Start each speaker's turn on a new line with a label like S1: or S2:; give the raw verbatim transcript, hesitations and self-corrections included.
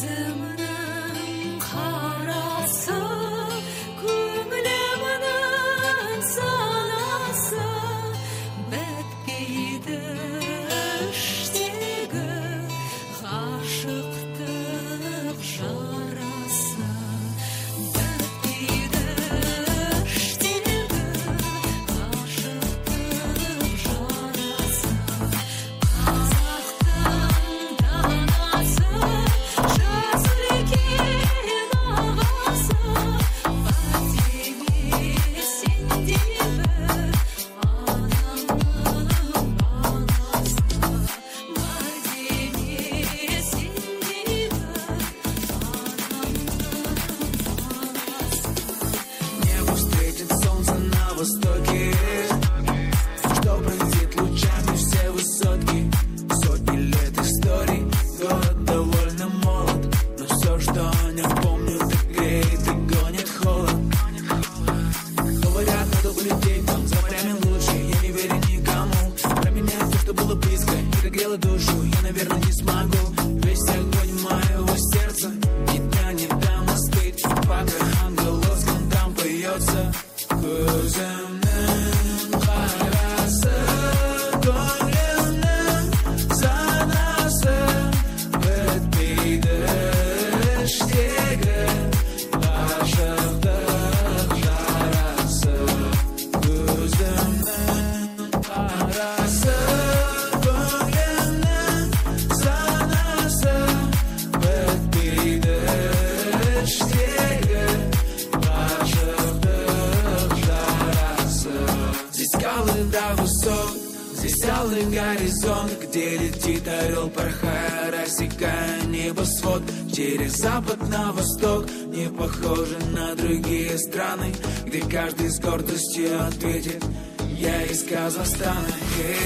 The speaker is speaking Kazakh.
S1: көзімнің қарасы, көңілімнің санасы, бітпейді іштегі ғашықтық жарасы. Бітпейді іштегі ғашықтық жарасы. Қазақтың данасы, жазылген ағасы, бәтеме сендей бір адамның баласы. Бәтеме сендей бір адамның баласы.
S2: Небо встретит солнце на востоке, что пронзит лучами все высотки. Сотни лет историй, город довольно молод, но все, что о нем помню, так греет и гонит холод. Говорят, надо улететь там, за морями лучше, я не верю никому. Променять то, что было близко, и догрело душу, я, наверное, не смогу. Весь огонь моего сердца ни дня не дам остыть, пока ангеловском там поется. Көзімнің қарасы, көңілімнің санасы, бітпейді іштегі ғашықтық жарасы. Көзімнің қарасы, көңілімнің санасы, бітпейді іштегі ғашықтық жарасы. Здесь скалы до высот, здесь алый горизонт, где летит орел, порхая, рассекая небосвод. Через запад на восток, не похоже на другие страны, где каждый с гордостью ответит: я из Казахстана.